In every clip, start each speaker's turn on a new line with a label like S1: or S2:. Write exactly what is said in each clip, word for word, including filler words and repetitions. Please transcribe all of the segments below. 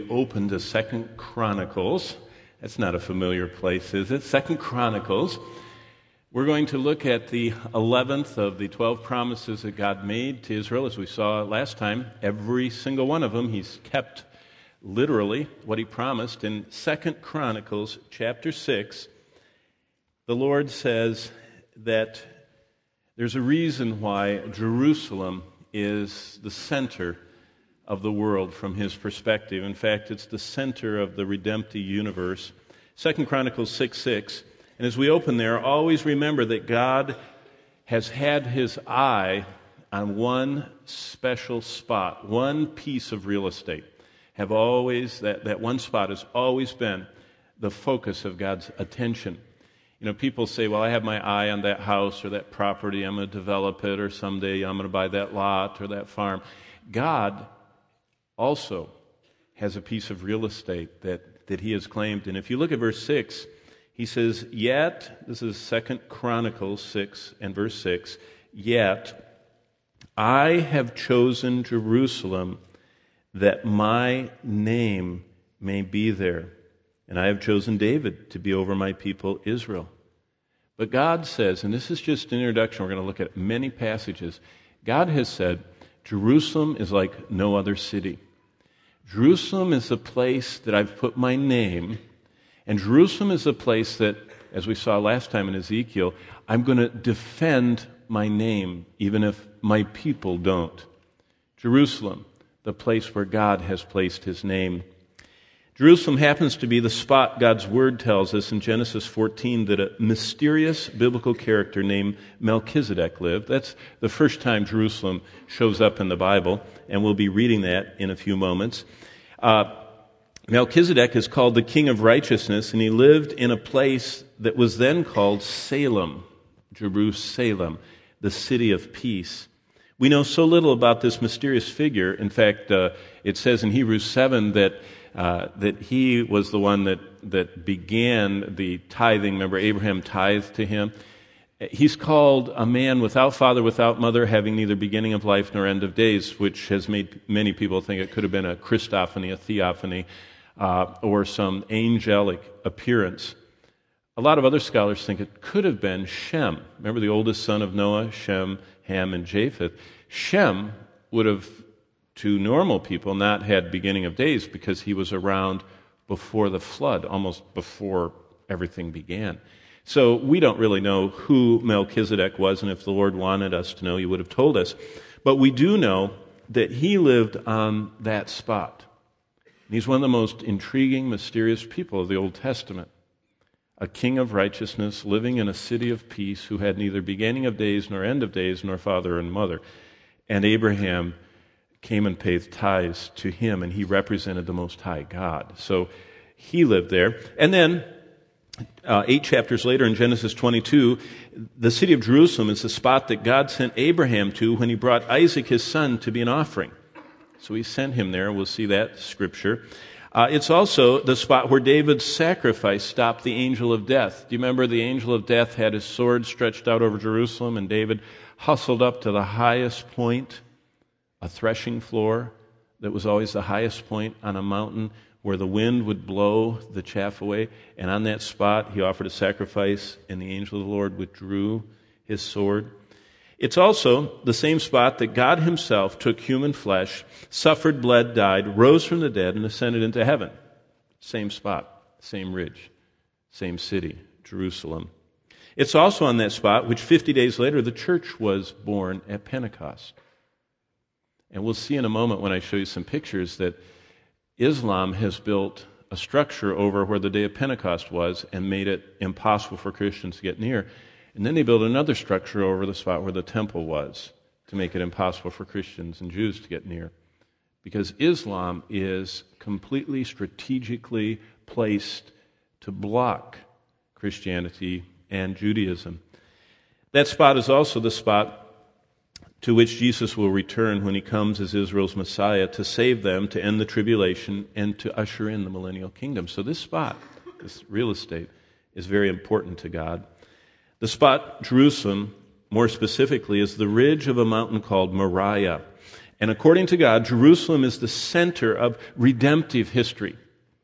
S1: Open to Second Chronicles. That's not a familiar place, is it? Second Chronicles. We're going to look at the eleventh of the twelve promises that God made to Israel. As we saw last time, every single one of them, He's kept literally what He promised. In Second Chronicles chapter six, the Lord says that there's a reason why Jerusalem is the center of the world from His perspective. In fact, it's the center of the redemptive universe. Second Chronicles six six. And as we open there, always remember that God has had His eye on one special spot, one piece of real estate. Have always that, that one spot has always been the focus of God's attention. You know, people say, well, I have my eye on that house or that property. I'm going to develop it, or someday I'm going to buy that lot or that farm. God also has a piece of real estate that, that He has claimed. And if you look at verse six, He says, yet, this is Second Chronicles six and verse six, yet I have chosen Jerusalem that my name may be there. And I have chosen David to be over my people Israel. But God says, and this is just an introduction, we're going to look at many passages. God has said, Jerusalem is like no other city. Jerusalem is a place that I've put my name, and Jerusalem is a place that, as we saw last time in Ezekiel, I'm going to defend my name, even if my people don't. Jerusalem, the place where God has placed His name. Jerusalem happens to be the spot God's Word tells us in Genesis fourteen that a mysterious biblical character named Melchizedek lived. That's the first time Jerusalem shows up in the Bible, and we'll be reading that in a few moments. Uh, Melchizedek is called the King of Righteousness, and he lived in a place that was then called Salem, Jerusalem, the city of peace. We know so little about this mysterious figure. In fact, uh, it says in Hebrews seven that Uh, that he was the one that, that began the tithing. Remember, Abraham tithed to him. He's called a man without father, without mother, having neither beginning of life nor end of days, which has made many people think it could have been a Christophany, a theophany, uh, or some angelic appearance. A lot of other scholars think it could have been Shem. Remember the oldest son of Noah, Shem, Ham, and Japheth. Shem would have, to normal people, not had beginning of days because he was around before the flood, almost before everything began. So we don't really know who Melchizedek was, and if the Lord wanted us to know, He would have told us. But we do know that he lived on that spot. He's one of the most intriguing, mysterious people of the Old Testament. A king of righteousness living in a city of peace who had neither beginning of days nor end of days nor father and mother. And Abraham came and paid tithes to him, and he represented the Most High God. So he lived there. And then, uh, eight chapters later in Genesis twenty-two, the city of Jerusalem is the spot that God sent Abraham to when He brought Isaac, his son, to be an offering. So He sent him there. We'll see that scripture. Uh, it's also the spot where David's sacrifice stopped the angel of death. Do you remember the angel of death had his sword stretched out over Jerusalem, and David hustled up to the highest point, a threshing floor that was always the highest point on a mountain where the wind would blow the chaff away. And on that spot, he offered a sacrifice, and the angel of the Lord withdrew his sword. It's also the same spot that God Himself took human flesh, suffered, bled, died, rose from the dead, and ascended into heaven. Same spot, same ridge, same city, Jerusalem. It's also on that spot which fifty days later the church was born at Pentecost. And we'll see in a moment when I show you some pictures that Islam has built a structure over where the day of Pentecost was and made it impossible for Christians to get near. And then they built another structure over the spot where the temple was to make it impossible for Christians and Jews to get near. Because Islam is completely strategically placed to block Christianity and Judaism. That spot is also the spot to which Jesus will return when He comes as Israel's Messiah to save them, to end the tribulation, and to usher in the millennial kingdom. So this spot, this real estate, is very important to God. The spot, Jerusalem, more specifically, is the ridge of a mountain called Moriah. And according to God, Jerusalem is the center of redemptive history.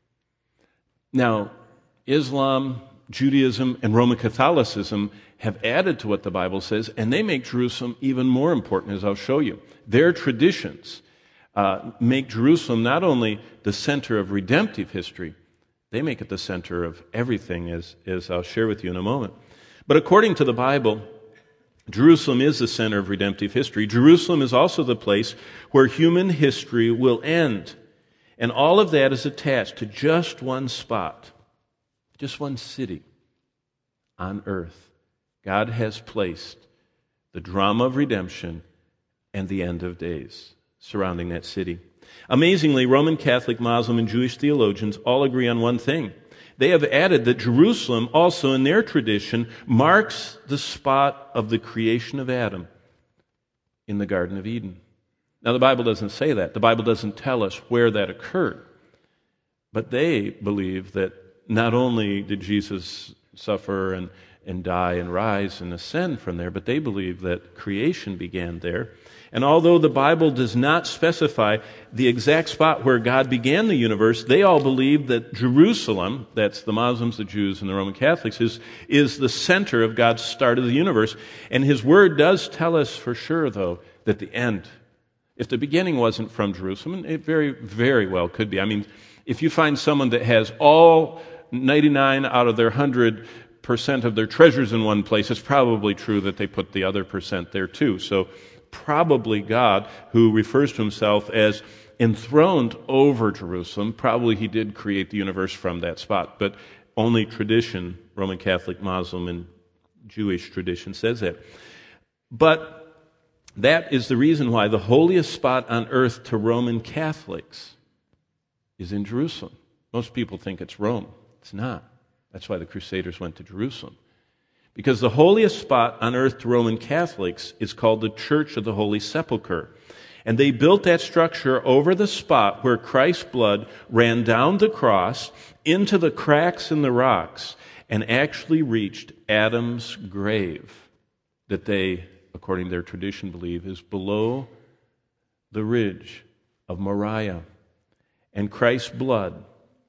S1: Now, Islam, Judaism, and Roman Catholicism have added to what the Bible says, and they make Jerusalem even more important, as I'll show you. Their traditions uh, make Jerusalem not only the center of redemptive history, they make it the center of everything, as, as I'll share with you in a moment. But according to the Bible, Jerusalem is the center of redemptive history. Jerusalem is also the place where human history will end. And all of that is attached to just one spot, just one city on earth. God has placed the drama of redemption and the end of days surrounding that city. Amazingly, Roman Catholic, Muslim, and Jewish theologians all agree on one thing. They have added that Jerusalem, also in their tradition, marks the spot of the creation of Adam in the Garden of Eden. Now, the Bible doesn't say that. The Bible doesn't tell us where that occurred. But they believe that not only did Jesus suffer and, and die and rise and ascend from there, but they believe that creation began there. And although the Bible does not specify the exact spot where God began the universe, they all believe that Jerusalem, that's the Muslims, the Jews, and the Roman Catholics, is, is the center of God's start of the universe. And His Word does tell us for sure, though, that the end, if the beginning wasn't from Jerusalem, it very, very well could be. I mean, if you find someone that has all ninety-nine out of their one hundred percent of their treasures in one place, it's probably true that they put the other percent there too. So probably God, who refers to Himself as enthroned over Jerusalem, probably He did create the universe from that spot. But only tradition, Roman Catholic, Muslim, and Jewish tradition says that. But that is the reason why the holiest spot on earth to Roman Catholics is in Jerusalem. Most people think it's Rome. It's not. That's why the Crusaders went to Jerusalem. Because the holiest spot on earth to Roman Catholics is called the Church of the Holy Sepulchre. And they built that structure over the spot where Christ's blood ran down the cross into the cracks in the rocks and actually reached Adam's grave that they, according to their tradition, believe is below the ridge of Moriah. And Christ's blood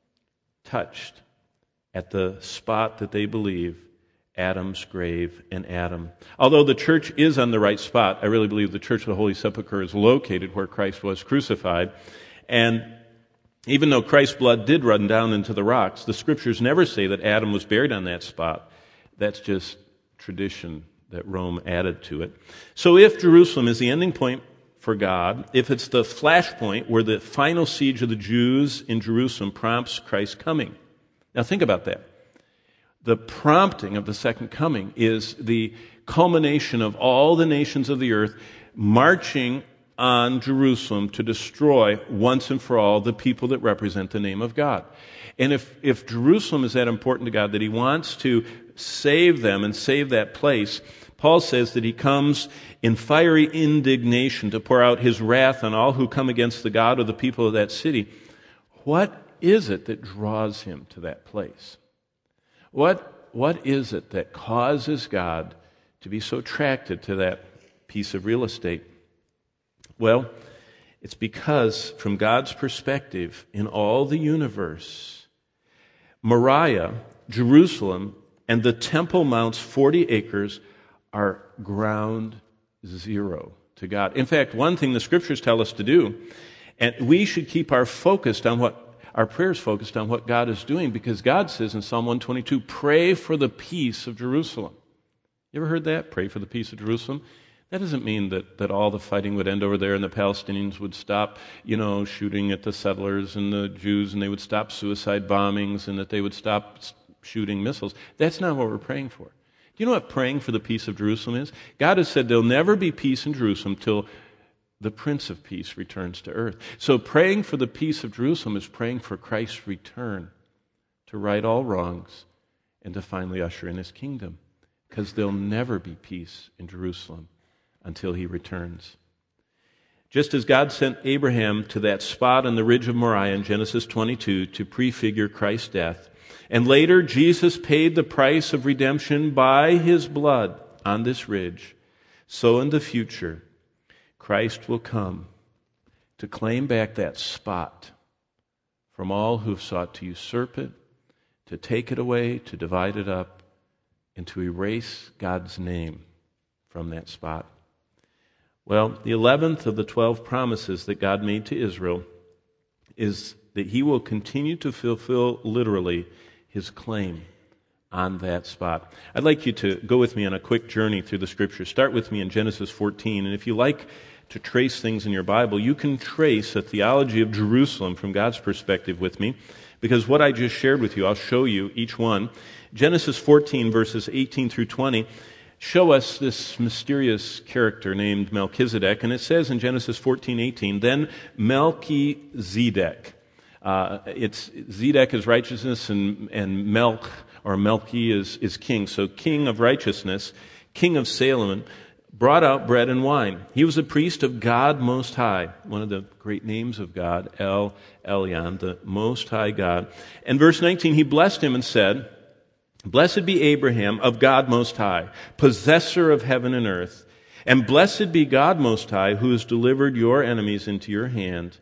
S1: touched at the spot that they believe Adam's grave and Adam. Although the church is on the right spot, I really believe the Church of the Holy Sepulchre is located where Christ was crucified. And even though Christ's blood did run down into the rocks, the Scriptures never say that Adam was buried on that spot. That's just tradition that Rome added to it. So if Jerusalem is the ending point for God, if it's the flashpoint where the final siege of the Jews in Jerusalem prompts Christ's coming. Now think about that. The prompting of the second coming is the culmination of all the nations of the earth marching on Jerusalem to destroy once and for all the people that represent the name of God. And if, if Jerusalem is that important to God that He wants to save them and save that place, Paul says that He comes in fiery indignation to pour out His wrath on all who come against the God of the people of that city. What is it that draws Him to that place? What, what is it that causes God to be so attracted to that piece of real estate? Well, it's because from God's perspective, in all the universe, Moriah, Jerusalem, and the Temple Mount's forty acres are ground zero to God. In fact, one thing the Scriptures tell us to do, and we should keep our focused on what Our prayers focused on what God is doing, because God says in Psalm one twenty-two, pray for the peace of Jerusalem. You ever heard that? Pray for the peace of Jerusalem? That doesn't mean that, that all the fighting would end over there and the Palestinians would stop, you know, shooting at the settlers and the Jews, and they would stop suicide bombings and that they would stop shooting missiles. That's not what we're praying for. Do you know what praying for the peace of Jerusalem is? God has said there'll never be peace in Jerusalem till the Prince of Peace returns to earth. So praying for the peace of Jerusalem is praying for Christ's return to right all wrongs and to finally usher in His kingdom, because there'll never be peace in Jerusalem until He returns. Just as God sent Abraham to that spot on the ridge of Moriah in Genesis twenty-two to prefigure Christ's death, and later Jesus paid the price of redemption by His blood on this ridge, so in the future Christ will come to claim back that spot from all who've sought to usurp it, to take it away, to divide it up, and to erase God's name from that spot. Well, the eleventh of the twelve promises that God made to Israel is that he will continue to fulfill literally his claim on that spot. I'd like you to go with me on a quick journey through the Scripture. Start with me in Genesis fourteen, and if you like to trace things in your Bible, you can trace a theology of Jerusalem from God's perspective with me, because what I just shared with you, I'll show you each one. Genesis fourteen, verses eighteen through twenty, show us this mysterious character named Melchizedek, and it says in Genesis fourteen eighteen, then Melchizedek. Uh, it's Zedek is righteousness, and, and Melch, or Melchi, is, is king. So king of righteousness, king of Salem, brought out bread and wine. He was a priest of God Most High, one of the great names of God, El Elyon, the Most High God. And verse nineteen, he blessed him and said, blessed be Abraham of God Most High, possessor of heaven and earth, and blessed be God Most High, who has delivered your enemies into your hand.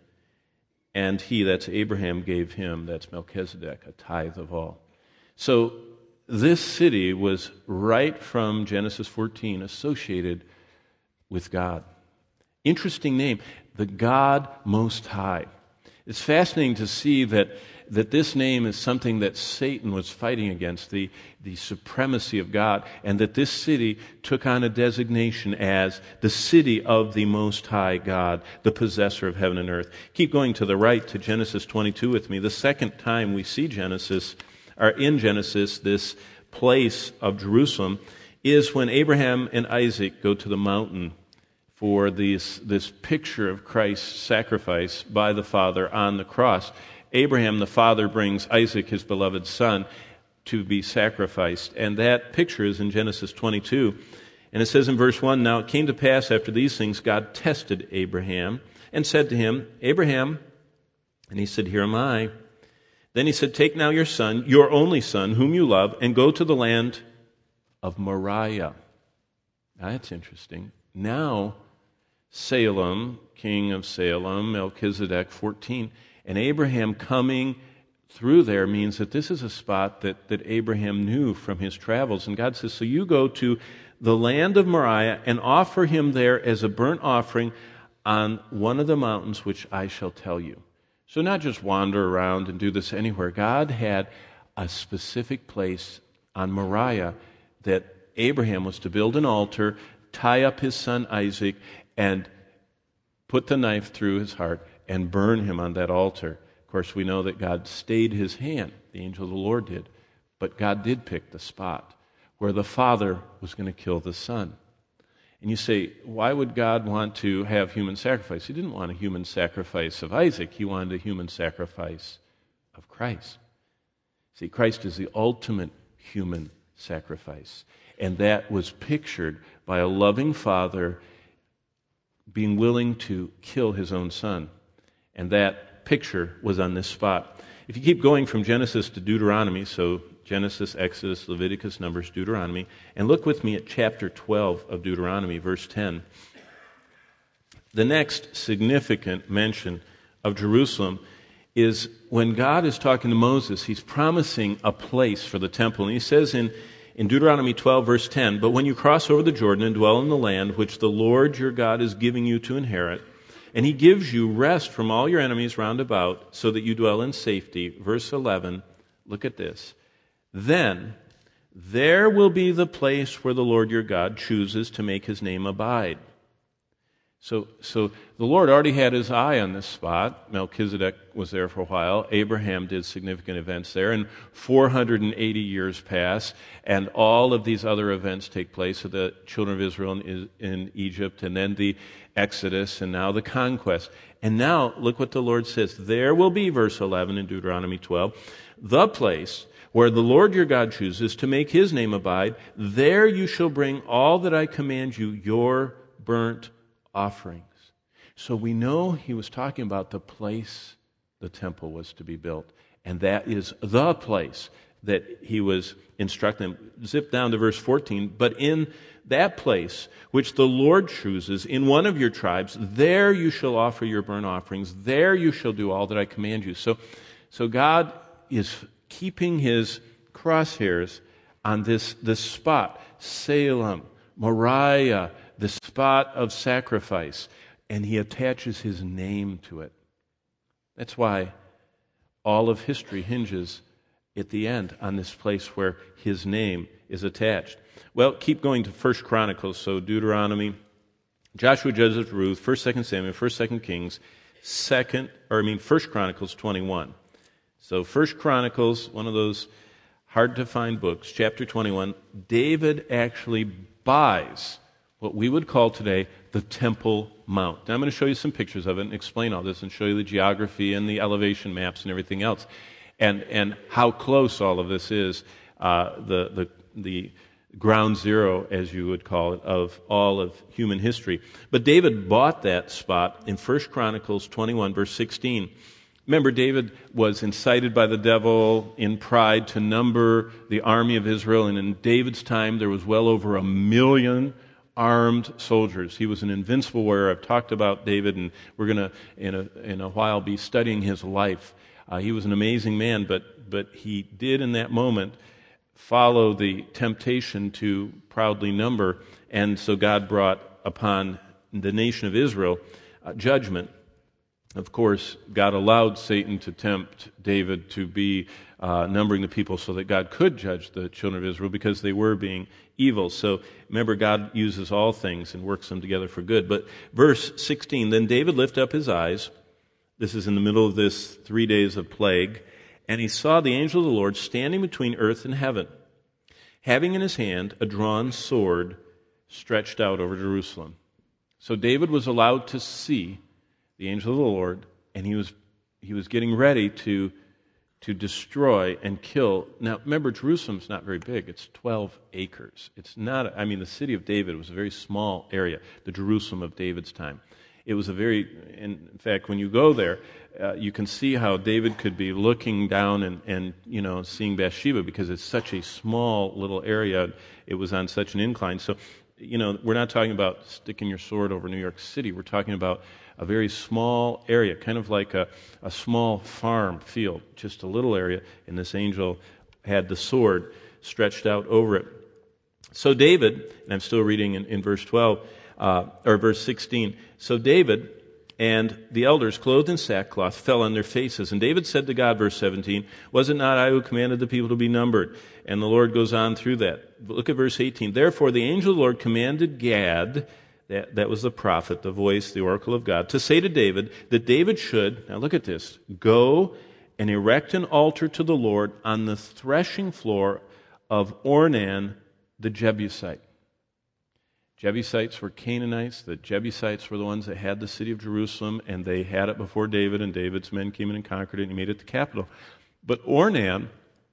S1: And he, that's Abraham, gave him, that's Melchizedek, a tithe of all. So this city was right from Genesis fourteen associated with God. Interesting name, the God Most High. It's fascinating to see that, that this name is something that Satan was fighting against, the, the supremacy of God, and that this city took on a designation as the city of the Most High God, the possessor of heaven and earth. Keep going to the right to Genesis twenty-two with me. The second time we see Genesis, or in Genesis, this place of Jerusalem, is when Abraham and Isaac go to the mountain for this, this picture of Christ's sacrifice by the Father on the cross. Abraham, the father, brings Isaac, his beloved son, to be sacrificed. And that picture is in Genesis twenty-two. And it says in verse one, now it came to pass after these things, God tested Abraham and said to him, Abraham, and he said, here am I. Then he said, take now your son, your only son, whom you love, and go to the land of Moriah. That's interesting. Now, Salem, king of Salem, Melchizedek, fourteen, and Abraham coming through there means that this is a spot that, that Abraham knew from his travels. And God says, so you go to the land of Moriah and offer him there as a burnt offering on one of the mountains which I shall tell you. So not just wander around and do this anywhere. God had a specific place on Moriah that Abraham was to build an altar, tie up his son Isaac, and put the knife through his heart and burn him on that altar. Of course, we know that God stayed his hand. The angel of the Lord did. But God did pick the spot where the father was going to kill the son. And you say, why would God want to have human sacrifice? He didn't want a human sacrifice of Isaac. He wanted a human sacrifice of Christ. See, Christ is the ultimate human sacrifice. And that was pictured by a loving father being willing to kill his own son. And that picture was on this spot. If you keep going from Genesis to Deuteronomy, so Genesis, Exodus, Leviticus, Numbers, Deuteronomy, and look with me at chapter twelve of Deuteronomy, verse ten. The next significant mention of Jerusalem is when God is talking to Moses, he's promising a place for the temple. And he says in, in Deuteronomy twelve, verse ten, but when you cross over the Jordan and dwell in the land which the Lord your God is giving you to inherit, and he gives you rest from all your enemies round about, so that you dwell in safety. Verse eleven, look at this. Then there will be the place where the Lord your God chooses to make his name abide. So, so the Lord already had his eye on this spot. Melchizedek was there for a while. Abraham did significant events there. And four hundred eighty years pass, and all of these other events take place. So the children of Israel in, in Egypt, and then the Exodus, and now the conquest. And now, look what the Lord says. There will be, verse eleven in Deuteronomy twelve, the place where the Lord your God chooses to make his name abide. There you shall bring all that I command you, your burnt offerings. So we know he was talking about the place the temple was to be built. And that is the place that he was instructing them. Zip down to verse fourteen. But in that place which the Lord chooses, in one of your tribes, there you shall offer your burnt offerings. There you shall do all that I command you. So, so God is keeping his crosshairs on this, this spot, Salem, Moriah, the spot of sacrifice, and he attaches his name to it. That's why all of history hinges at the end on this place where his name is attached. Well, keep going to First Chronicles, so Deuteronomy, Joshua, Judges, Ruth, First, Second Samuel, First, Second Kings, Second, or I mean First Chronicles twenty-one. So First Chronicles, one of those hard-to-find books, chapter twenty-one, David actually buys what we would call today the Temple Mount. Now I'm going to show you some pictures of it and explain all this and show you the geography and the elevation maps and everything else, and and how close all of this is, uh, the the the ground zero, as you would call it, of all of human history. But David bought that spot in First Chronicles twenty-one, verse sixteen. Remember, David was incited by the devil in pride to number the army of Israel, and in David's time there was well over a million armed soldiers. He was an invincible warrior. I've talked about David, and we're going to, in a, in a while, be studying his life. Uh, he was an amazing man, but but he did in that moment follow the temptation to proudly number, and so God brought upon the nation of Israel uh, judgment. Of course, God allowed Satan to tempt David to be uh, numbering the people so that God could judge the children of Israel because they were being evil. So remember, God uses all things and works them together for good. But verse sixteen, then David lifted up his eyes. This is in the middle of this three days of plague. And he saw the angel of the Lord standing between earth and heaven, having in his hand a drawn sword stretched out over Jerusalem. So David was allowed to see the angel of the Lord, and he was he was getting ready to to destroy and kill. Now, remember, Jerusalem's not very big. It's twelve acres. It's not, I mean, the city of David was a very small area, the Jerusalem of David's time. It was a very, in fact, when you go there, uh, you can see how David could be looking down and, and, you know, seeing Bathsheba because it's such a small little area. It was on such an incline. So, you know, we're not talking about sticking your sword over New York City. We're talking about a very small area, kind of like a, a small farm field, just a little area, and this angel had the sword stretched out over it. So David, and I'm still reading in, in verse twelve, uh, or verse sixteen, so David and the elders, clothed in sackcloth, fell on their faces. And David said to God, verse seventeen, was it not I who commanded the people to be numbered? And the Lord goes on through that. Look at verse eighteen. Therefore the angel of the Lord commanded Gad, That, that was the prophet, the voice, the oracle of God, to say to David that David should, now look at this, go and erect an altar to the Lord on the threshing floor of Ornan the Jebusite. Jebusites were Canaanites. The Jebusites were the ones that had the city of Jerusalem, and they had it before David, and David's men came in and conquered it, and he made it the capital. But Ornan,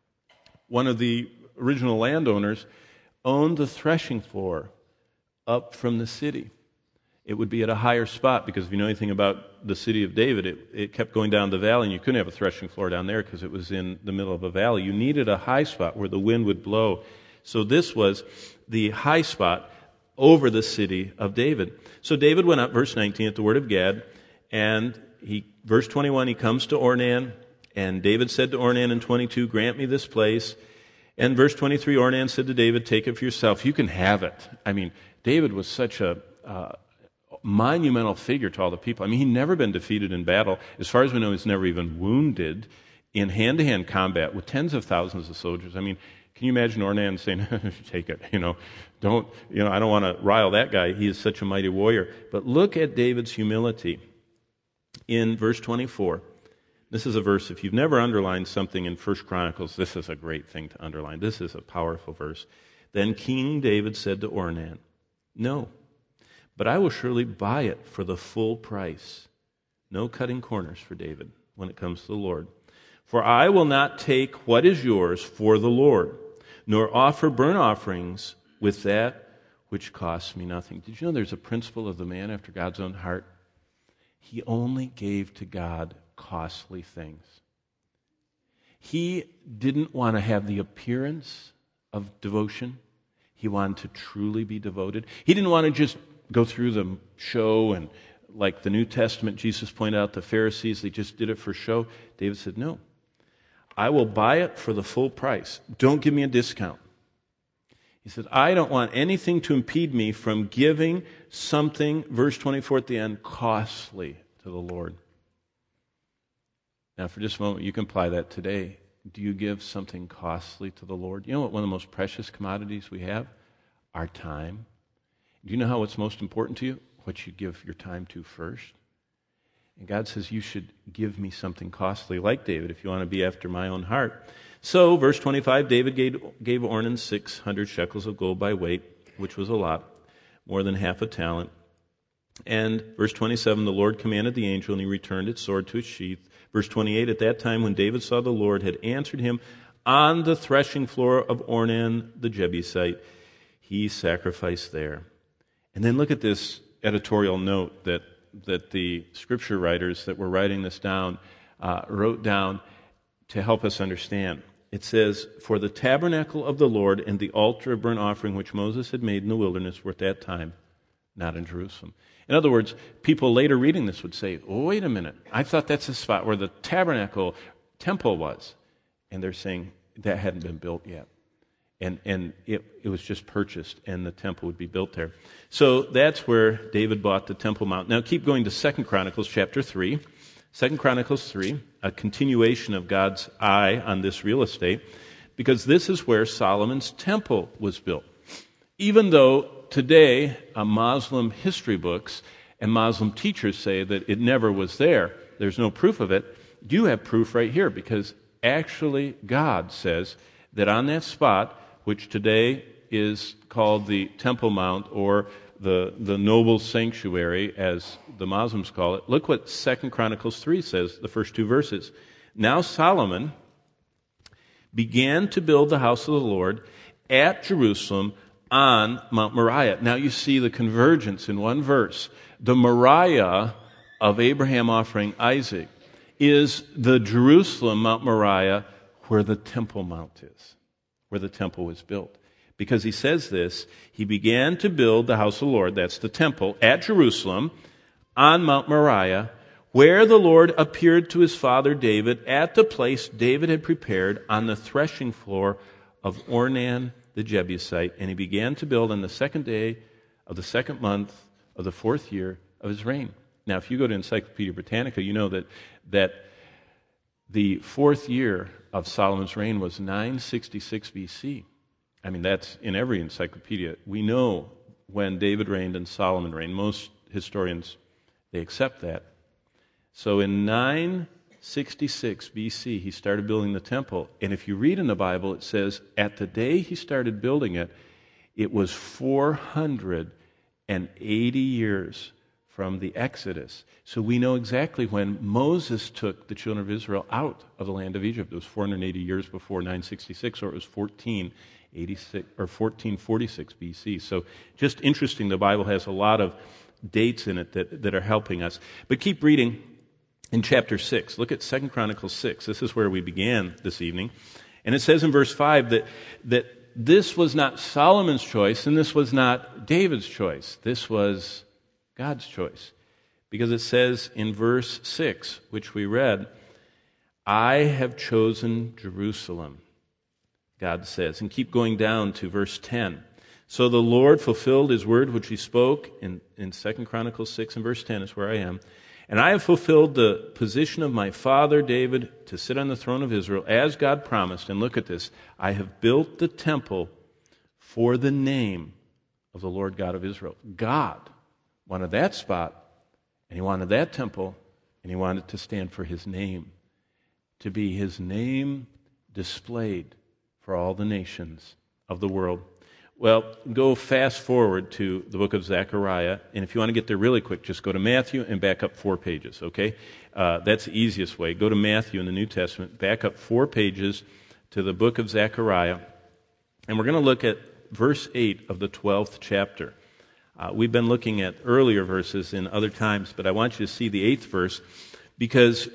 S1: one of the original landowners, owned the threshing floor up from the city. It would be at a higher spot because if you know anything about the city of David, it, it kept going down the valley, and you couldn't have a threshing floor down there because it was in the middle of a valley. You needed a high spot where the wind would blow. So this was the high spot over the city of David. So David went up, verse nineteen, at the word of Gad, and he, verse twenty-one, he comes to Ornan, and David said to Ornan in twenty-two, grant me this place. And verse twenty-three, Ornan said to David, take it for yourself. You can have it. I mean, David was such a uh, monumental figure to all the people. I mean, he'd never been defeated in battle. As far as we know, he's never even wounded in hand-to-hand combat with tens of thousands of soldiers. I mean, can you imagine Ornan saying, take it, you know, don't, you know, I don't want to rile that guy. He is such a mighty warrior. But look at David's humility in verse twenty-four. This is a verse, if you've never underlined something in First Chronicles, this is a great thing to underline. This is a powerful verse. Then King David said to Ornan, no, but I will surely buy it for the full price. No cutting corners for David when it comes to the Lord. For I will not take what is yours for the Lord, nor offer burnt offerings with that which costs me nothing. Did you know there's a principle of the man after God's own heart? He only gave to God costly things. He didn't want to have the appearance of devotion. He wanted to truly be devoted. He didn't want to just go through the show and, like the New Testament, Jesus pointed out the Pharisees, they just did it for show. David said, no, I will buy it for the full price. Don't give me a discount. He said, I don't want anything to impede me from giving something, verse twenty-four at the end, costly to the Lord. Now, for just a moment, you can apply that today. Do you give something costly to the Lord? You know what one of the most precious commodities we have? Our time. Do you know how what's most important to you? What you give your time to first. And God says, you should give me something costly, like David, if you want to be after my own heart. So, verse twenty-five, David gave, gave Ornan six hundred shekels of gold by weight, which was a lot, more than half a talent. And verse twenty-seven, the Lord commanded the angel, and he returned its sword to its sheath. Verse twenty-eight, at that time when David saw the Lord had answered him on the threshing floor of Ornan the Jebusite, he sacrificed there. And then look at this editorial note that, that the scripture writers that were writing this down uh, wrote down to help us understand. It says, for the tabernacle of the Lord and the altar of burnt offering which Moses had made in the wilderness were at that time not in Jerusalem. In other words, people later reading this would say, oh, wait a minute, I thought that's the spot where the tabernacle temple was. And they're saying that hadn't been built yet. And and it, it was just purchased, and the temple would be built there. So that's where David bought the Temple Mount. Now keep going to Second Chronicles chapter three. Second Chronicles three, a continuation of God's eye on this real estate, because this is where Solomon's temple was built. Even though today uh, Muslim history books and Muslim teachers say that it never was there, there's no proof of it, you have proof right here, because actually God says that on that spot, which today is called the Temple Mount, or the, the noble sanctuary, as the Muslims call it, look what Second Chronicles three says, the first two verses. Now Solomon began to build the house of the Lord at Jerusalem on Mount Moriah. Now you see the convergence in one verse. The Moriah of Abraham offering Isaac is the Jerusalem, Mount Moriah, where the Temple Mount is, where the temple was built. Because he says this, he began to build the house of the Lord, that's the temple, at Jerusalem, on Mount Moriah, where the Lord appeared to his father David at the place David had prepared on the threshing floor of Ornan the Jebusite. And he began to build on the second day of the second month of the fourth year of his reign. Now, if you go to Encyclopedia Britannica, you know that that the fourth year of Solomon's reign was nine sixty-six B C. I mean, that's in every encyclopedia. We know when David reigned and Solomon reigned. Most historians, they accept that. So in nine sixty-six B C, he started building the temple. And if you read in the Bible, it says at the day he started building it, it was four hundred eighty years from the Exodus. So we know exactly when Moses took the children of Israel out of the land of Egypt. It was four hundred eighty years before nine sixty-six, or it was fourteen eighty-six or fourteen forty-six B C. So just interesting, the Bible has a lot of dates in it that, that are helping us. But keep reading in chapter six. Look at Second Chronicles six. This is where we began this evening. And it says in verse five that, that this was not Solomon's choice and this was not David's choice. This was God's choice. Because it says in verse six, which we read, I have chosen Jerusalem, God says. And keep going down to verse ten. So the Lord fulfilled his word which he spoke in, in Second Chronicles six and verse ten is where I am. And I have fulfilled the position of my father David to sit on the throne of Israel as God promised. And look at this. I have built the temple for the name of the Lord God of Israel. God wanted that spot, and he wanted that temple, and he wanted to stand for his name, to be his name displayed for all the nations of the world. Well, go fast forward to the book of Zechariah, and if you want to get there really quick, just go to Matthew and back up four pages, okay? Uh, that's the easiest way. Go to Matthew in the New Testament, back up four pages to the book of Zechariah, and we're going to look at verse eight of the twelfth chapter. Uh, we've been looking at earlier verses in other times, but I want you to see the eighth verse, because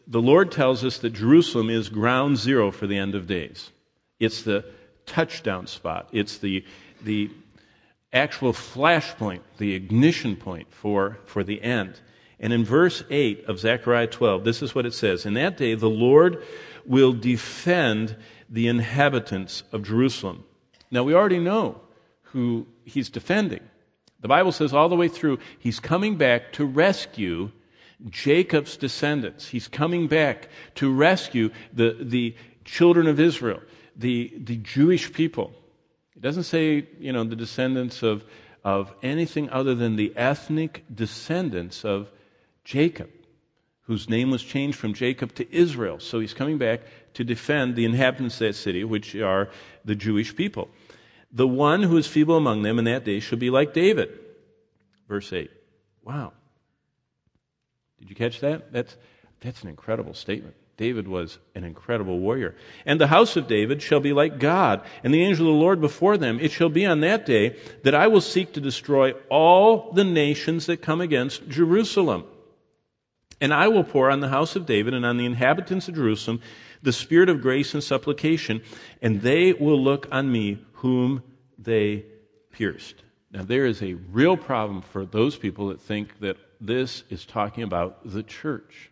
S1: the Lord tells us that Jerusalem is ground zero for the end of days. It's the touchdown spot. It's the the actual flashpoint, the ignition point for, for the end. And in verse eight of Zechariah twelve, this is what it says. In that day, the Lord will defend the inhabitants of Jerusalem. Now, we already know who he's defending. The Bible says all the way through, he's coming back to rescue Jacob's descendants. He's coming back to rescue the, the children of Israel, the, the Jewish people. It doesn't say, you know, the descendants of, of anything other than the ethnic descendants of Jacob, whose name was changed from Jacob to Israel. So he's coming back to defend the inhabitants of that city, which are the Jewish people. The one who is feeble among them in that day shall be like David. Verse eight. Wow. Did you catch that? That's, that's an incredible statement. David was an incredible warrior. And the house of David shall be like God, and the angel of the Lord before them. It shall be on that day that I will seek to destroy all the nations that come against Jerusalem. And I will pour on the house of David and on the inhabitants of Jerusalem the spirit of grace and supplication, and they will look on me whom they pierced. Now, there is a real problem for those people that think that this is talking about the church.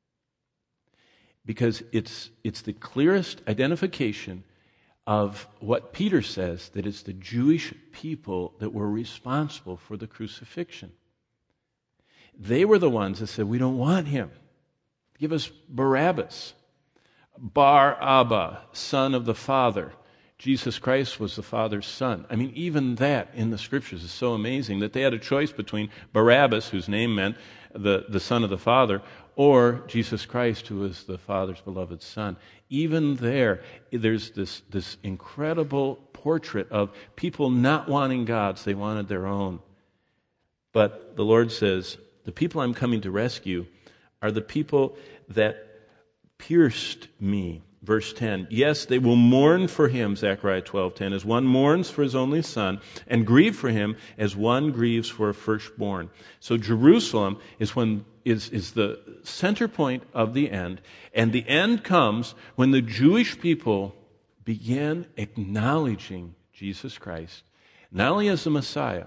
S1: Because it's, it's the clearest identification of what Peter says, that it's the Jewish people that were responsible for the crucifixion. They were the ones that said, we don't want him. Give us Barabbas. Bar Abba, son of the Father. Jesus Christ was the Father's son. I mean, even that in the Scriptures is so amazing that they had a choice between Barabbas, whose name meant the, the Son of the Father, or Jesus Christ, who was the Father's beloved Son. Even there, there's this, this incredible portrait of people not wanting God's, they wanted their own. But the Lord says, the people I'm coming to rescue are the people that pierced me. Verse ten, yes, they will mourn for him, Zechariah twelve ten, as one mourns for his only son, and grieve for him as one grieves for a firstborn. So Jerusalem is when is, is the center point of the end, and the end comes when the Jewish people begin acknowledging Jesus Christ, not only as the Messiah,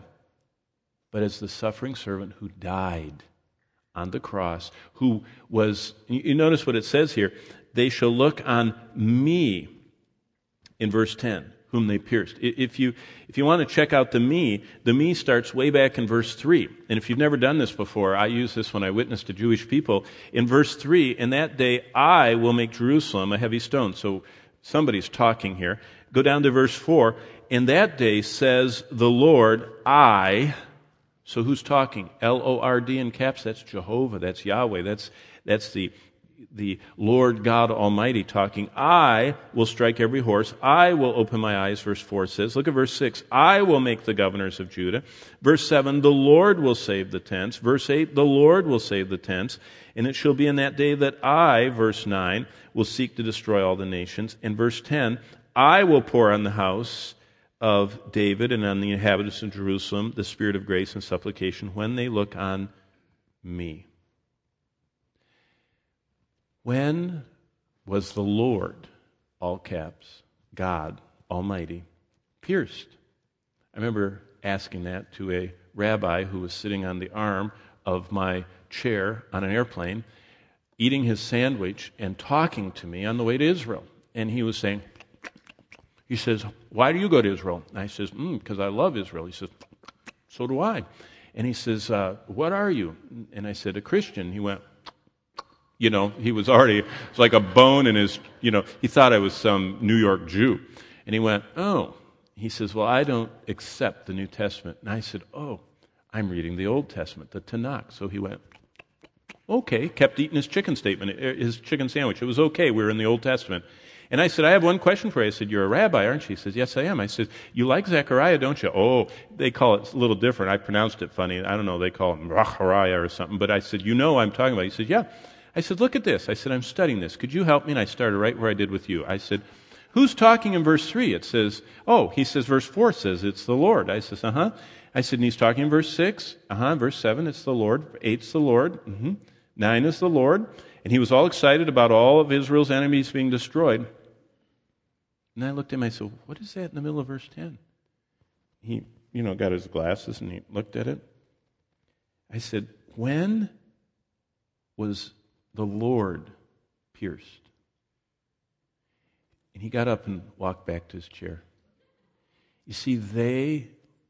S1: but as the suffering servant who died on the cross, who was, you notice what it says here, they shall look on me, in verse ten, whom they pierced. If you, if you want to check out the me, the me starts way back in verse three. And if you've never done this before, I use this when I witness to Jewish people. In verse three, in that day I will make Jerusalem a heavy stone. So somebody's talking here. Go down to verse four. In that day says the Lord, I... So who's talking? L O R D in caps, that's Jehovah, that's Yahweh, that's that's the, the Lord God Almighty talking. I will strike every horse, I will open my eyes, verse four says. Look at verse six, I will make the governors of Judah. Verse seven, the Lord will save the tents. Verse eight, the Lord will save the tents. And it shall be in that day that I, verse nine, will seek to destroy all the nations. And verse ten, I will pour on the house of David and on the inhabitants of Jerusalem the spirit of grace and supplication when they look on me. When was the Lord, all caps, God Almighty, pierced? I remember asking that to a rabbi who was sitting on the arm of my chair on an airplane, eating his sandwich and talking to me on the way to Israel. And he was saying, he says, why do you go to Israel? And I says, because mm, I love Israel. He says, so do I. And he says, uh, what are you? And I said, a Christian. He went, you know, he was already, it's like a bone in his, you know, he thought I was some New York Jew. And he went, oh. He says, well, I don't accept the New Testament. And I said, oh, I'm reading the Old Testament, the Tanakh. So he went, okay, kept eating his chicken statement, his chicken sandwich. It was okay, we were in the Old Testament. And I said, I have one question for you. I said, you're a rabbi, aren't you? He says, yes, I am. I said, you like Zechariah, don't you? Oh, they call it a little different. I pronounced it funny. I don't know, they call it Zechariah or something. But I said, you know what I'm talking about. He said, yeah. I said, look at this. I said, I'm studying this. Could you help me? And I started right where I did with you. I said, who's talking in verse three? It says, oh, he says verse four says it's the Lord. I says, uh-huh. I said, and he's talking in verse six. Uh-huh. Verse seven, it's the Lord. Eight's the Lord. Mm-hmm. Nine is the Lord. And he was all excited about all of Israel's enemies being destroyed. And I looked at him and I said, what is that in the middle of verse ten? He, you know, got his glasses and he looked at it. I said, when was the Lord pierced? And he got up and walked back to his chair. You see, they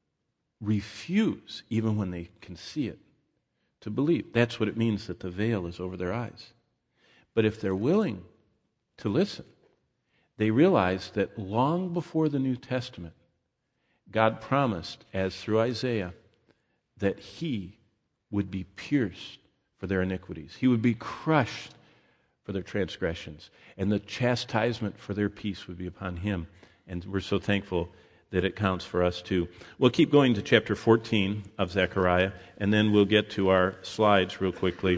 S1: refuse, even when they can see it, to believe. That's what it means that the veil is over their eyes. But if they're willing to listen, they realize that long before the New Testament, God promised, as through Isaiah, that he would be pierced for their iniquities. He would be crushed for their transgressions. And the chastisement for their peace would be upon him. And we're so thankful that it counts for us too. We'll keep going to chapter fourteen of Zechariah, and then we'll get to our slides real quickly.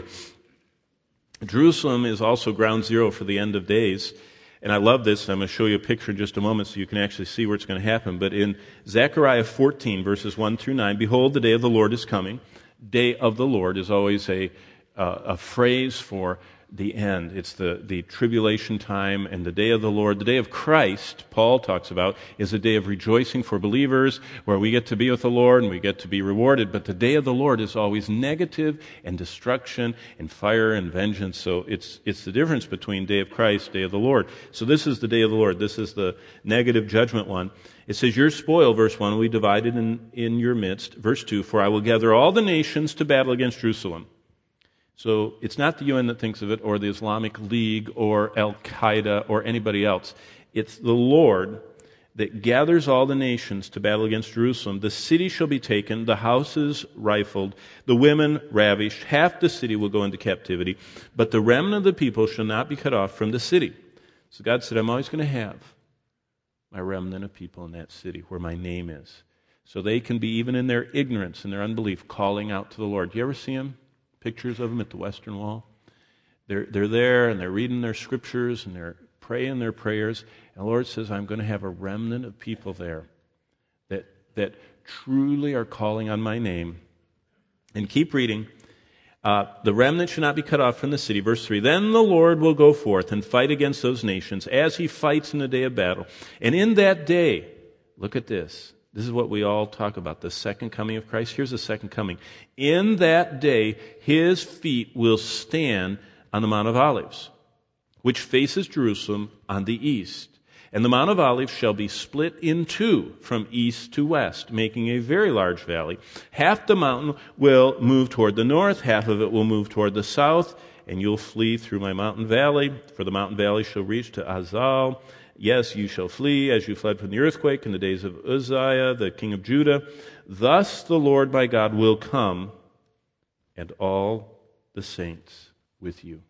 S1: Jerusalem is also ground zero for the end of days. And I love this. I'm going to show you a picture in just a moment so you can actually see where it's going to happen. But in Zechariah fourteen, verses one through nine, behold, the day of the Lord is coming. Day of the Lord is always a uh, a phrase for the end. It's the, the tribulation time, and the day of the Lord. The day of Christ, Paul talks about, is a day of rejoicing for believers where we get to be with the Lord and we get to be rewarded. But the day of the Lord is always negative and destruction and fire and vengeance. So it's it's the difference between day of Christ, day of the Lord. So this is the day of the Lord. This is the negative judgment one. It says, your spoil, verse one, will be divided in, in your midst. Verse two, for I will gather all the nations to battle against Jerusalem. So it's not the U N that thinks of it, or the Islamic League, or Al-Qaeda, or anybody else. It's the Lord that gathers all the nations to battle against Jerusalem. The city shall be taken, the houses rifled, the women ravished. Half the city will go into captivity, but the remnant of the people shall not be cut off from the city. So God said, I'm always going to have my remnant of people in that city where my name is. So they can be, even in their ignorance and their unbelief, calling out to the Lord. Do you ever see them? Pictures of them at the Western Wall. They're, they're there and they're reading their scriptures and they're praying their prayers. And the Lord says, I'm going to have a remnant of people there that, that truly are calling on my name. And keep reading. Uh, the remnant shall not be cut off from the city. Verse three, then the Lord will go forth and fight against those nations as he fights in the day of battle. And in that day, look at this. This is what we all talk about, the second coming of Christ. Here's the second coming. In that day, his feet will stand on the Mount of Olives, which faces Jerusalem on the east. And the Mount of Olives shall be split in two from east to west, making a very large valley. Half the mountain will move toward the north, half of it will move toward the south, and you'll flee through my mountain valley, for the mountain valley shall reach to Azal. Yes, you shall flee as you fled from the earthquake in the days of Uzziah, the king of Judah. Thus the Lord my God will come, and all the saints with you.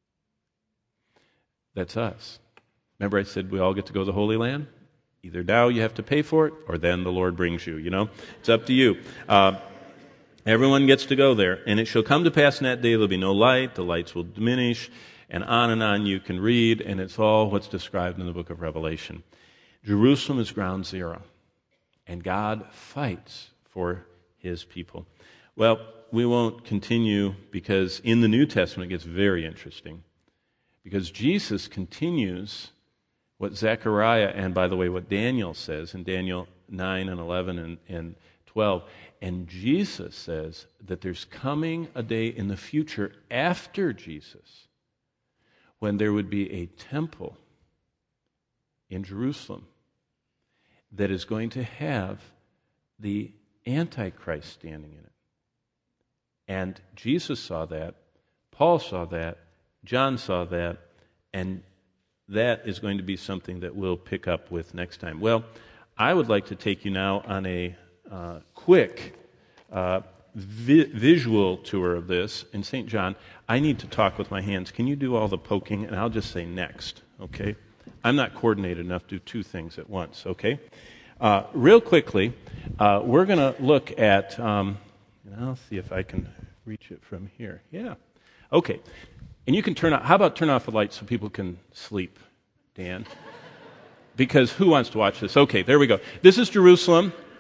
S1: That's us. Remember I said we all get to go to the Holy Land? Either now you have to pay for it, or then the Lord brings you, you know? It's up to you. Uh, everyone gets to go there. And it shall come to pass in that day there'll be no light, the lights will diminish, and on and on you can read, and it's all what's described in the book of Revelation. Jerusalem is ground zero, and God fights for his people. Well, we won't continue because in the New Testament it gets very interesting. Because Jesus continues what Zechariah, and by the way, what Daniel says in Daniel nine and eleven and, and twelve. And Jesus says that there's coming a day in the future after Jesus when there would be a temple in Jerusalem that is going to have the Antichrist standing in it. And Jesus saw that, Paul saw that, John saw that, and that is going to be something that we'll pick up with next time. Well, I would like to take you now on a uh, quick uh, vi- visual tour of this in Saint John. I need to talk with my hands. Can you do all the poking? And I'll just say next, okay? I'm not coordinated enough to do two things at once, okay? Uh, real quickly, uh, we're going to look at, um, I'll see if I can reach it from here. Yeah. Okay. And you can turn off, how about turn off the lights so people can sleep, Dan? Because who wants to watch this? Okay, there we go. This is Jerusalem.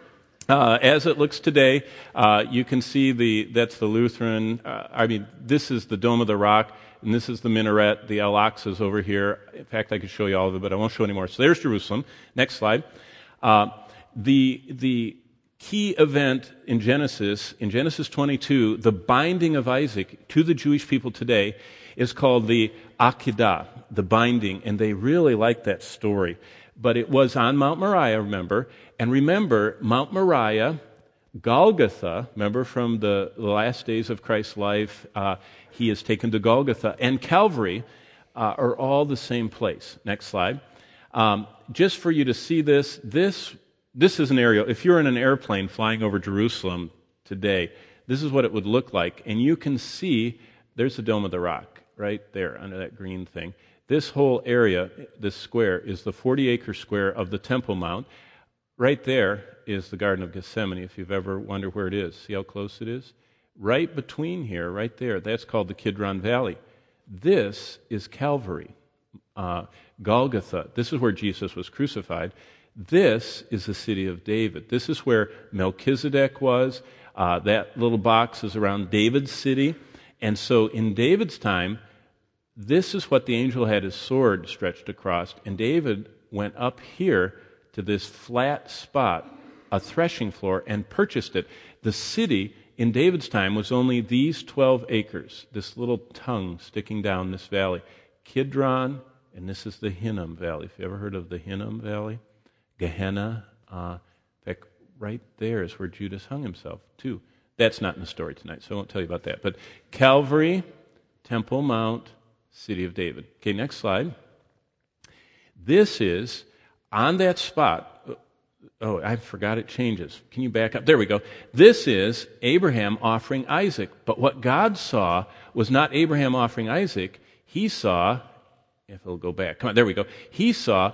S1: Uh, as it looks today, uh, you can see the that's the Lutheran. Uh, I mean, this is the Dome of the Rock, and this is the minaret. The Al-Aqsa is over here. In fact, I could show you all of it, but I won't show anymore. So there's Jerusalem. Next slide. Uh, the the key event in Genesis, in Genesis twenty-two, the binding of Isaac to the Jewish people today is called the Akedah, the binding, and they really like that story. But it was on Mount Moriah, remember. And remember, Mount Moriah, Golgotha, remember from the last days of Christ's life, uh, he is taken to Golgotha, and Calvary uh, are all the same place. Next slide. Um, just for you to see this, this, this is an aerial. If you're in an airplane flying over Jerusalem today, this is what it would look like. And you can see, there's the Dome of the Rock right there under that green thing. This whole area, this square, is the forty-acre square of the Temple Mount. Right there is the Garden of Gethsemane, if you've ever wondered where it is. See how close it is? Right between here, right there, that's called the Kidron Valley. This is Calvary, uh, Golgotha. This is where Jesus was crucified. This is the city of David. This is where Melchizedek was. Uh, that little box is around David's city. And so in David's time, this is what the angel had his sword stretched across, and David went up here to this flat spot, a threshing floor, and purchased it. The city in David's time was only these twelve acres, this little tongue sticking down this valley. Kidron, and this is the Hinnom Valley. If you ever heard of the Hinnom Valley? Gehenna. Uh, in fact, right there is where Judas hung himself, too. That's not in the story tonight, so I won't tell you about that. But Calvary, Temple Mount, City of David. Okay, next slide. This is on that spot. Oh, I forgot it changes. Can you back up? There we go. This is Abraham offering Isaac. But what God saw was not Abraham offering Isaac. He saw, if it'll go back, come on, there we go. He saw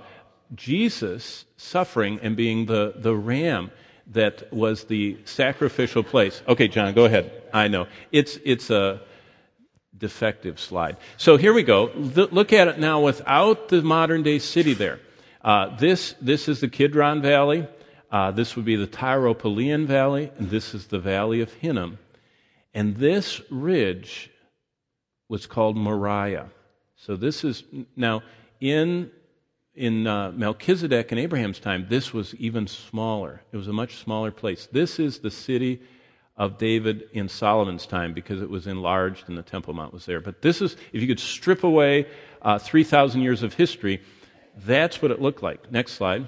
S1: Jesus suffering and being the, the ram that was the sacrificial place. Okay, John, go ahead. I know. It's, it's a defective slide. So here we go. Look at it now without the modern day city there. Uh, this this is the Kidron Valley. Uh, this would be the Tyropolitan Valley, and this is the Valley of Hinnom. And this ridge was called Moriah. So this is now in in uh, Melchizedek and Abraham's time. This was even smaller. It was a much smaller place. This is the city of David in Solomon's time because it was enlarged and the Temple Mount was there. But this is, if you could strip away uh, three thousand years of history, that's what it looked like. Next slide.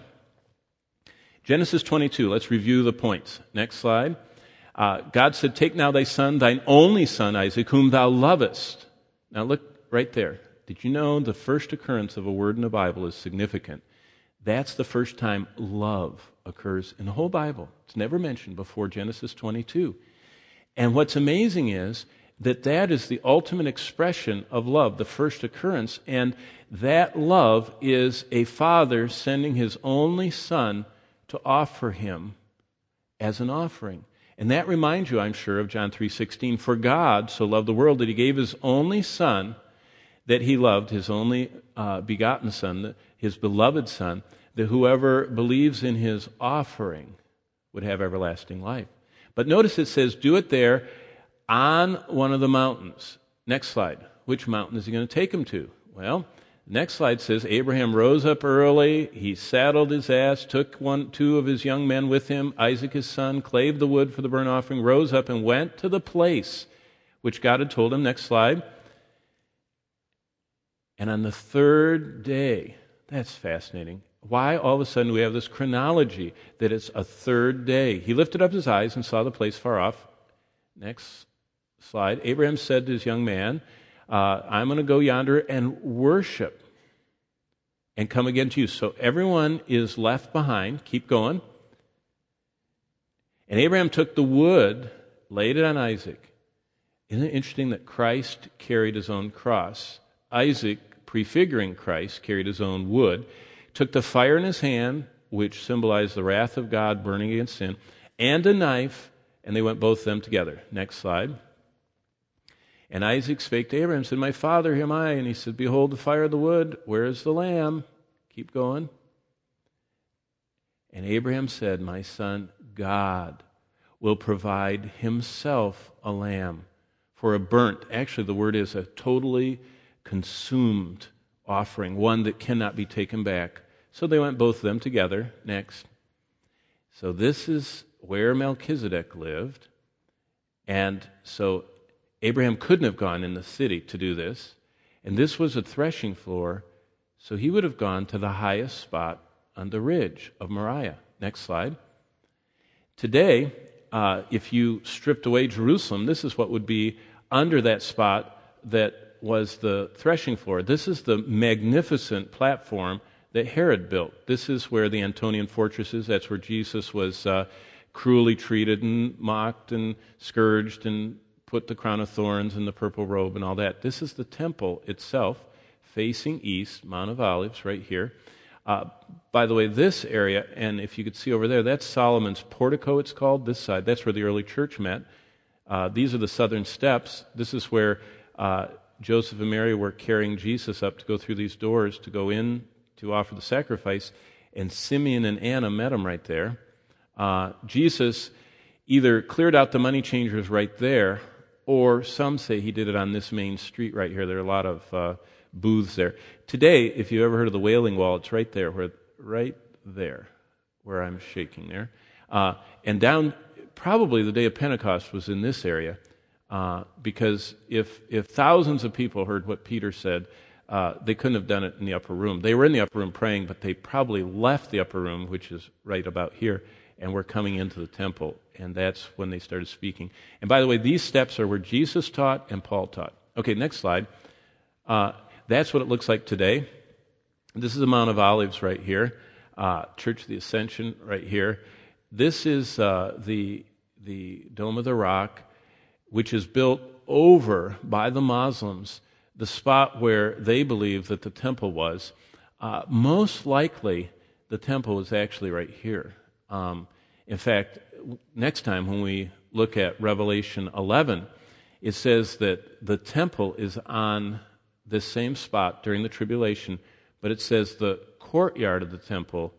S1: Genesis twenty-two, let's review the points. Next slide. Uh, God said, "Take now thy son, thine only son Isaac, whom thou lovest." Now look right there. Did you know the first occurrence of a word in the Bible is significant? That's the first time love occurs in the whole Bible. It's never mentioned before Genesis twenty-two. And what's amazing is that that is the ultimate expression of love, the first occurrence, and that love is a father sending his only son to offer him as an offering. And that reminds you, I'm sure, of John three sixteen. "For God so loved the world that he gave his only son, that he loved, his only uh, begotten son, his beloved son, that whoever believes in his offering would have everlasting life." But notice it says, do it there on one of the mountains. Next slide. Which mountain is he going to take him to? Well, next slide says, Abraham rose up early, he saddled his ass, took one, two of his young men with him, Isaac his son, clave the wood for the burnt offering, rose up and went to the place which God had told him. Next slide. And on the third day, that's fascinating. Why all of a sudden do we have this chronology that it's a third day? He lifted up his eyes and saw the place far off. Next slide. Abraham said to his young man, uh, I'm going to go yonder and worship and come again to you. So everyone is left behind. Keep going. And Abraham took the wood, laid it on Isaac. Isn't it interesting that Christ carried his own cross? Isaac, prefiguring Christ, carried his own wood, took the fire in his hand, which symbolized the wrath of God burning against sin, and a knife, and they went both of them together. Next slide. And Isaac spake to Abraham and said, My father, here am I. And he said, Behold the fire of the wood. Where is the lamb? Keep going. And Abraham said, my son, God will provide himself a lamb for a burnt, actually the word is a totally consumed offering, one that cannot be taken back. So they went both of them together. Next. So this is where Melchizedek lived. And so Abraham couldn't have gone in the city to do this. And this was a threshing floor, so he would have gone to the highest spot on the ridge of Moriah. Next slide. Today, uh, if you stripped away Jerusalem, this is what would be under that spot that was the threshing floor. This is the magnificent platform that Herod built. This is where the Antonian fortress is. That's where Jesus was uh, cruelly treated and mocked and scourged and put the crown of thorns and the purple robe and all that. This is the temple itself, facing east, Mount of Olives, right here. Uh, by the way, this area, and if you could see over there, that's Solomon's portico, it's called, this side. That's where the early church met. Uh, these are the southern steps. This is where uh, Joseph and Mary were carrying Jesus up to go through these doors to go in to offer the sacrifice, and Simeon and Anna met him right there. Uh, Jesus either cleared out the money changers right there, or some say he did it on this main street right here. There are a lot of uh, booths there. Today, if you've ever heard of the Wailing Wall, it's right there, where, right there, where I'm shaking there. Uh, and down, probably the day of Pentecost was in this area, uh, because if if thousands of people heard what Peter said, uh, they couldn't have done it in the upper room. They were in the upper room praying, but they probably left the upper room, which is right about here, and were coming into the temple. And that's when they started speaking. And by the way, these steps are where Jesus taught and Paul taught. Okay, next slide. Uh, that's what it looks like today. This is the Mount of Olives right here. Uh, Church of the Ascension right here. This is uh, the, the Dome of the Rock, which is built over by the Muslims, the spot where they believe that the temple was. Uh, most likely, the temple was actually right here. Um, in fact, next time when we look at Revelation eleven, it says that the temple is on this same spot during the tribulation, but it says the courtyard of the temple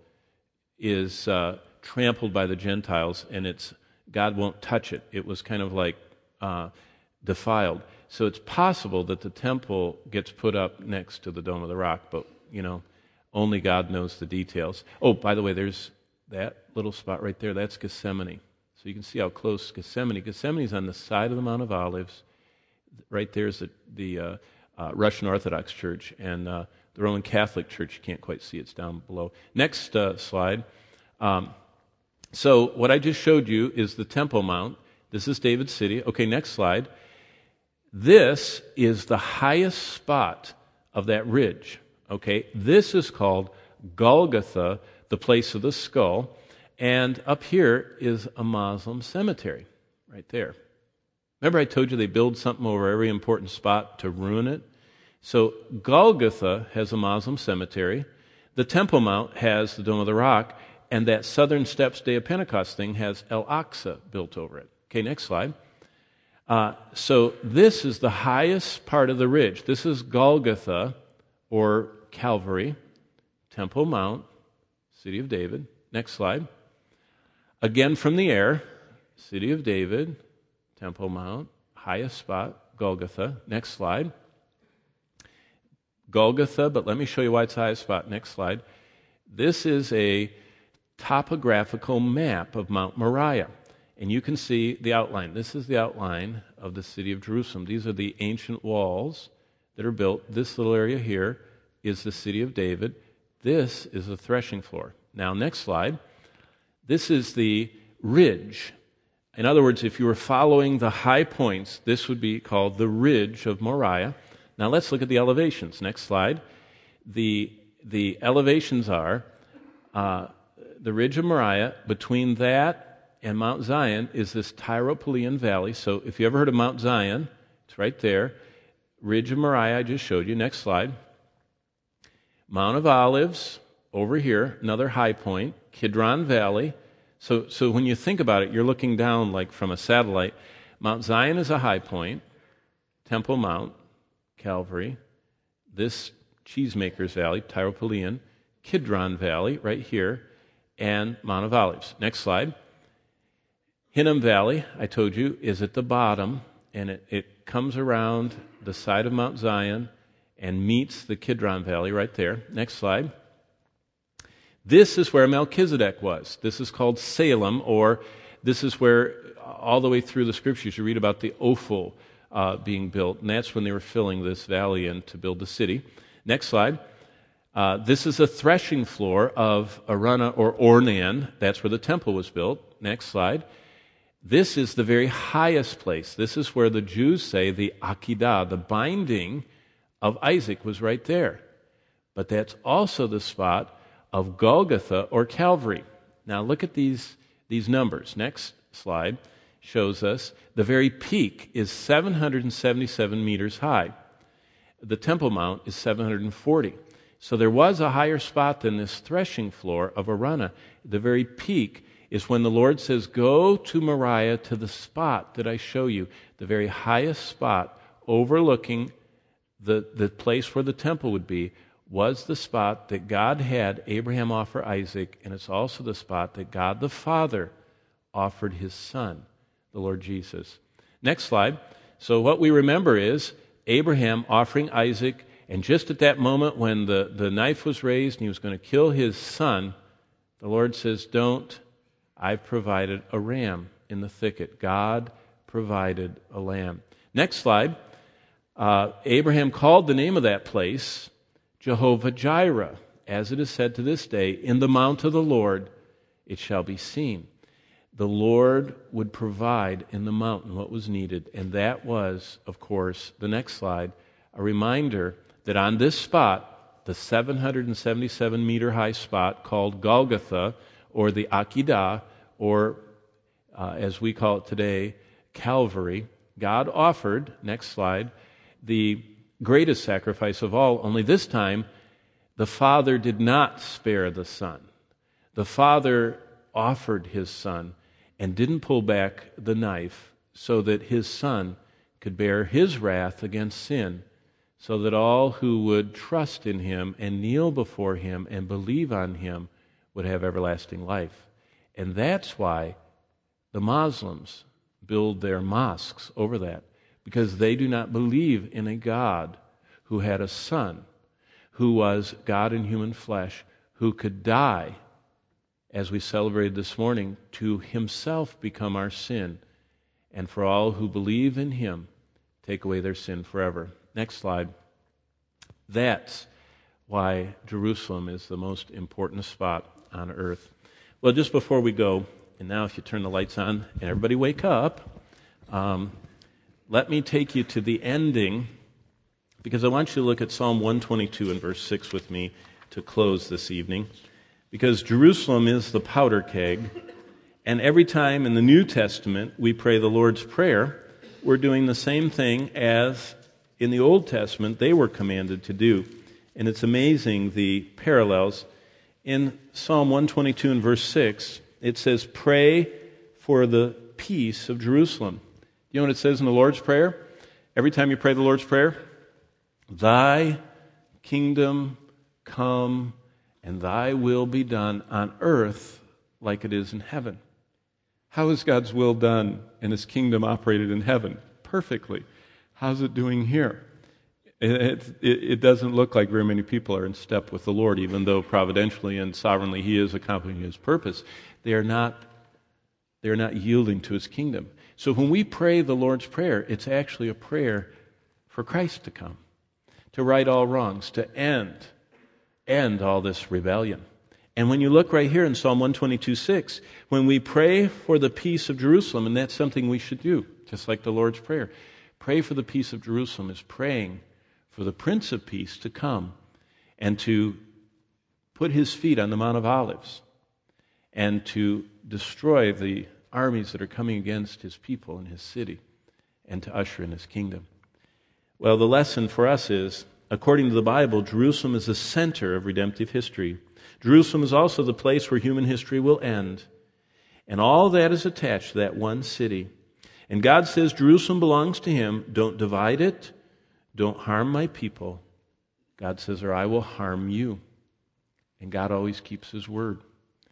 S1: is uh, trampled by the Gentiles, and it's God won't touch it. It was kind of like uh, defiled. So it's possible that the temple gets put up next to the Dome of the Rock, but, you know, only God knows the details. Oh, by the way, there's that little spot right there. That's Gethsemane. So you can see how close Gethsemane. Gethsemane is on the side of the Mount of Olives. Right there's the, the uh, uh, Russian Orthodox Church, and uh, the Roman Catholic Church. You can't quite see, it's down below. Next uh, slide. Um, so what I just showed you is the Temple Mount. This is David City. Okay, next slide. This is the highest spot of that ridge. Okay, this is called Golgotha, the place of the skull. And up here is a Muslim cemetery, right there. Remember I told you they build something over every important spot to ruin it? So Golgotha has a Muslim cemetery. The Temple Mount has the Dome of the Rock. And that Southern Steps Day of Pentecost thing has El Aqsa built over it. Okay, next slide. Uh, so this is the highest part of the ridge. This is Golgotha, or Calvary, Temple Mount, City of David. Next slide. Again from the air, City of David, Temple Mount, highest spot, Golgotha. Next slide. Golgotha, but let me show you why it's highest spot. Next slide. This is a topographical map of Mount Moriah. And you can see the outline. This is the outline of the city of Jerusalem. These are the ancient walls that are built. This little area here is the city of David. This is the threshing floor. Now, next slide. This is the ridge. In other words, if you were following the high points, this would be called the ridge of Moriah. Now, let's look at the elevations. Next slide. The, the elevations are uh, the ridge of Moriah. Between that and Mount Zion is this Tyropolean Valley. So if you ever heard of Mount Zion, it's right there. Ridge of Moriah, I just showed you. Next slide. Mount of Olives, over here, another high point. Kidron Valley. So, so when you think about it, you're looking down like from a satellite. Mount Zion is a high point. Temple Mount, Calvary. This Cheesemaker's Valley, Tyropolean. Kidron Valley, right here. and Mount of Olives. Next slide. Hinnom Valley, I told you, is at the bottom, and it, it comes around the side of Mount Zion and meets the Kidron Valley right there. Next slide. This is where Melchizedek was. This is called Salem, or this is where, all the way through the Scriptures, you read about the Ophel uh, being built, and that's when they were filling this valley in to build the city. Next slide. Uh, this is a threshing floor of Araunah or Ornan. That's where the temple was built. Next slide. This is the very highest place. This is where the Jews say the Akedah, the binding of Isaac, was right there. But that's also the spot of Golgotha or Calvary. Now look at these, these numbers. Next slide shows us the very peak is seven hundred seventy-seven meters high. The Temple Mount is seven hundred forty. So there was a higher spot than this threshing floor of Araunah. The very peak is when the Lord says, go to Moriah, to the spot that I show you, the very highest spot overlooking the, the place where the temple would be, was the spot that God had Abraham offer Isaac, and it's also the spot that God the Father offered his Son, the Lord Jesus. Next slide. So what we remember is Abraham offering Isaac, and just at that moment when the, the knife was raised and he was going to kill his son, the Lord says, don't, I've provided a ram in the thicket. God provided a lamb. Next slide. Uh, Abraham called the name of that place Jehovah-Jireh, as it is said to this day, in the mount of the Lord it shall be seen. The Lord would provide in the mountain what was needed, and that was, of course, the next slide, a reminder that on this spot, the seven hundred seventy-seven meter high spot called Golgotha, or the Akedah, or uh, as we call it today, Calvary, God offered, next slide, the greatest sacrifice of all, only this time the Father did not spare the Son. The Father offered his Son and didn't pull back the knife so that his Son could bear his wrath against sin, so that all who would trust in him and kneel before him and believe on him would have everlasting life. And that's why the Muslims build their mosques over that, because they do not believe in a God who had a Son, who was God in human flesh, who could die, as we celebrated this morning, to himself become our sin, and for all who believe in him, take away their sin forever. Next slide. That's why Jerusalem is the most important spot on earth. Well, just before we go, and now if you turn the lights on and everybody wake up, um, let me take you to the ending, because I want you to look at Psalm one twenty-two and verse six with me to close this evening, because Jerusalem is the powder keg, and every time in the New Testament we pray the Lord's Prayer, we're doing the same thing as in the Old Testament they were commanded to do. And it's amazing the parallels. In Psalm one twenty-two and verse six, it says, pray for the peace of Jerusalem. You know what it says in the Lord's Prayer? Every time you pray the Lord's Prayer, thy kingdom come and thy will be done on earth like it is in heaven. How is God's will done and his kingdom operated in heaven? Perfectly. How's it doing here? It, it, it doesn't look like very many people are in step with the Lord, even though providentially and sovereignly he is accomplishing his purpose. They are not, they are not yielding to his kingdom. So when we pray the Lord's Prayer, it's actually a prayer for Christ to come, to right all wrongs, to end, end all this rebellion. And when you look right here in Psalm one twenty-two six, when we pray for the peace of Jerusalem, and that's something we should do, just like the Lord's Prayer, pray for the peace of Jerusalem is praying for the Prince of Peace to come and to put his feet on the Mount of Olives and to destroy the armies that are coming against his people and his city and to usher in his kingdom. Well, the lesson for us is, according to the Bible, Jerusalem is the center of redemptive history. Jerusalem is also the place where human history will end. And all that is attached to that one city. And God says Jerusalem belongs to him. Don't divide it. Don't harm my people. God says, or I will harm you. And God always keeps his word.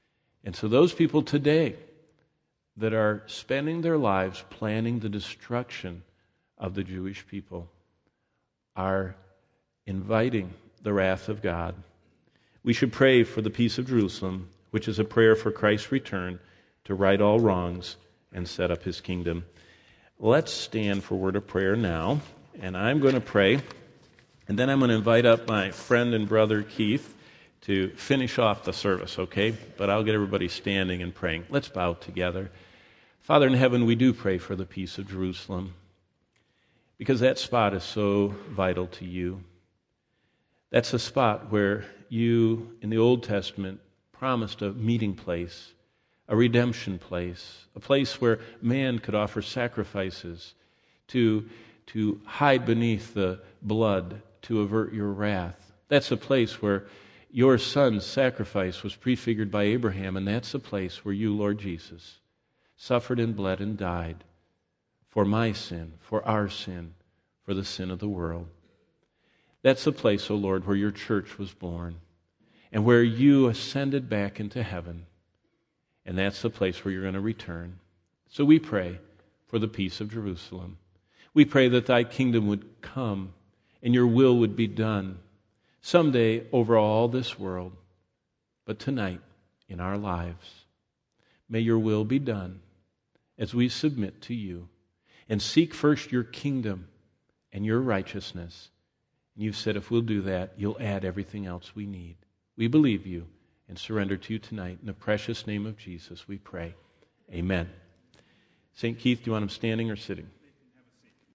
S1: And so those people today that are spending their lives planning the destruction of the Jewish people are inviting the wrath of God. We should pray for the peace of Jerusalem, which is a prayer for Christ's return to right all wrongs and set up his kingdom. Let's stand for a word of prayer now, and I'm going to pray, and then I'm going to invite up my friend and brother Keith to finish off the service, okay? But I'll get everybody standing and praying. Let's bow together. Father in heaven, we do pray for the peace of Jerusalem, because that spot is so vital to you. That's a spot where you, in the Old Testament, promised a meeting place, a redemption place, a place where man could offer sacrifices to, to hide beneath the blood to avert your wrath. That's a place where your son's sacrifice was prefigured by Abraham, and that's a place where you, Lord Jesus, suffered and bled and died for my sin, for our sin, for the sin of the world. That's the place, O Lord, where your church was born and where you ascended back into heaven. And that's the place where you're going to return. So we pray for the peace of Jerusalem. We pray that thy kingdom would come and your will would be done someday over all this world, but tonight in our lives. May your will be done as we submit to you and seek first your kingdom and your righteousness. And you've said if we'll do that, you'll add everything else we need. We believe you and surrender to you tonight. In the precious name of Jesus, we pray. Amen. Saint Keith, do you want him standing or sitting?